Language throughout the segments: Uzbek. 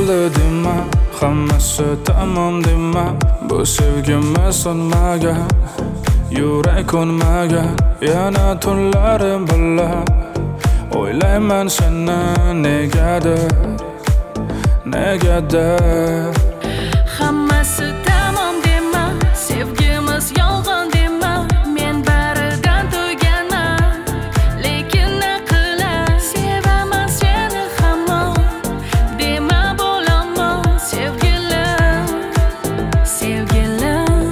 bo'ldi dema, hammasi tamom dema. Bu sevgimiz so'nmagan, yurak ko'nmagan. Yana tunlarim birga o'ylayman seni, negadir hammasi tamom dema, sevgimiz yolg'on dema. Men baridan to'yganman, lekin ne qilay, sevaman seni hamon dema bo'laman. Sevgilim, sevgilim,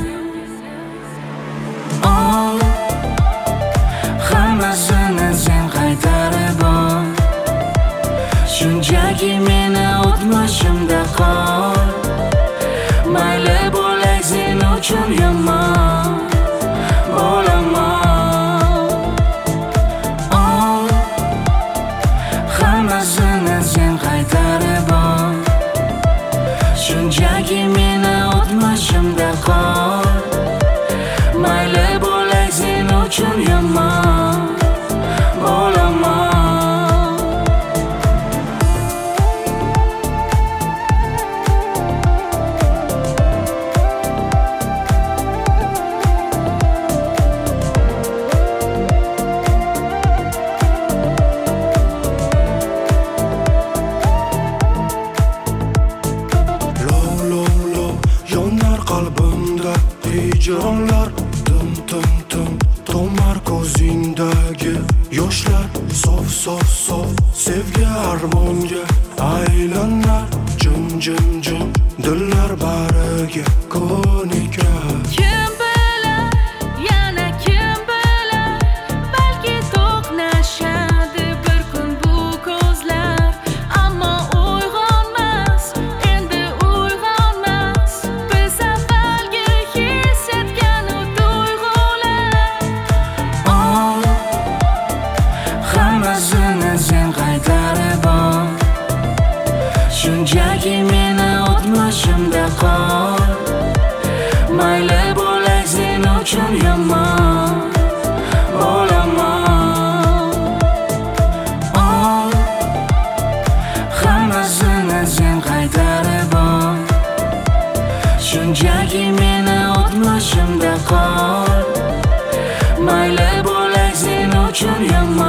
oh, hammasini sen qaytarib ol. Shunchaki meni o'tmishimda qol. Mayli bo'lay sen uchun yomon bo'laman. Oh, hammasini sen qaytarib ol. Shunchaki meni o'tmishimda qol. Mayli bo'lay sen uchun yomon bo'laman. Qalbimda hijronlar, tim tomar ko'zingdagi yoshlar. Sof sevgi armonga aylanar. Jim dillar bariga ko'nikar. kim bilar, yana kim bilar, balki to'qnashadi bir kun bu ko'zlar. Ammo uyg'onmas, endi uyg'onmas biz avvalgi his etgan u tuyg'ular. Oh, hammasini sen qaytarib ol. Shunchaki meni o'tmishimda qol. Mayli bo'lay sen uchun yomon bo'laman. Oh, hammasini sen qaytarib ol. Shunchaki meni o'tmishimda qol. Mayli bo'lay sen uchun yomon